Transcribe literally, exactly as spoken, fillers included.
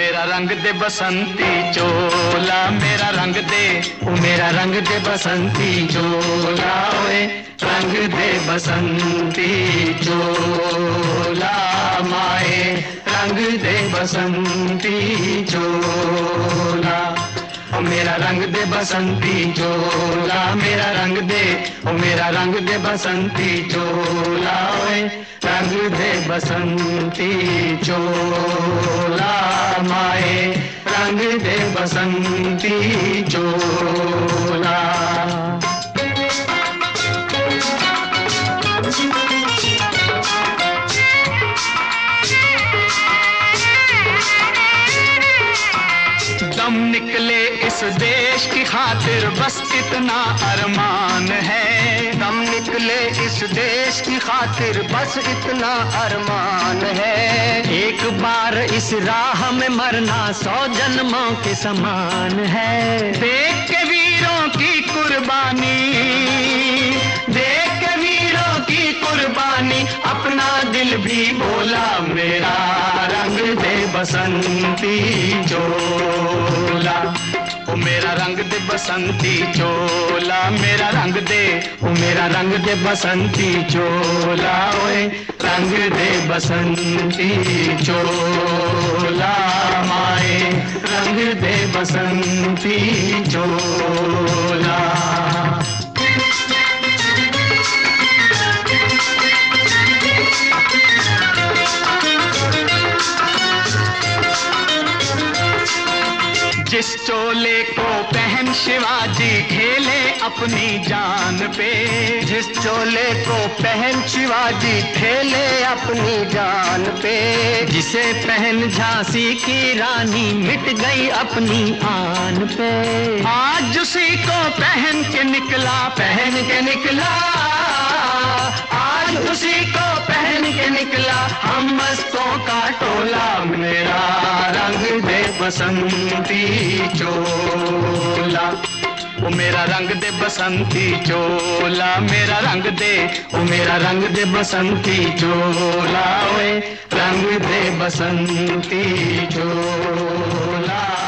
मेरा रंग दे बसंती चोला, मेरा रंग दे, ओ मेरा रंग दे बसंती चोला, ओए रंग दे बसंती चोला माए, रंग दे बसंती चोला। ओ मेरा रंग दे बसंती चोला, मेरा रंग दे, ओ मेरा रंग दे बसंती चोला, ओए रंग दे बसंती चोला माए, रंग दे बसंती चोला। दम निकले इस देश की खातिर बस इतना अरमान है, दम निकले इस देश की खातिर बस इतना अरमान है। एक बार इस राह में मरना सौ जन्मों के समान है। देख के वीरों की कुर्बानी, देख के वीरों की कुर्बानी, अपना दिल भी बोला मेरा रंग दे बसंती चोला। ओ मेरा रंग दे बसंती चोला, मेरा रंग दे, ओ मेरा रंग दे बसंती चोला, ओए रंग दे बसंती चोला माए, रंग दे बसंती चोला। जिस चोले को पहन शिवाजी खेले अपनी जान पे, जिस चोले को पहन शिवाजी खेले अपनी जान पे, जिसे पहन झांसी की रानी मिट गई अपनी आन पे, आज उसी को पहन के निकला, पहन के निकला, आज उसी को पहन के निकला हम मस्तों का टोला। मेरा रंग दे बसंती चोला, ओ मेरा रंग दे बसंती चोला, मेरा रंग दे, ओ मेरा रंग दे बसंती चोला, ओए रंग दे बसंती चोला।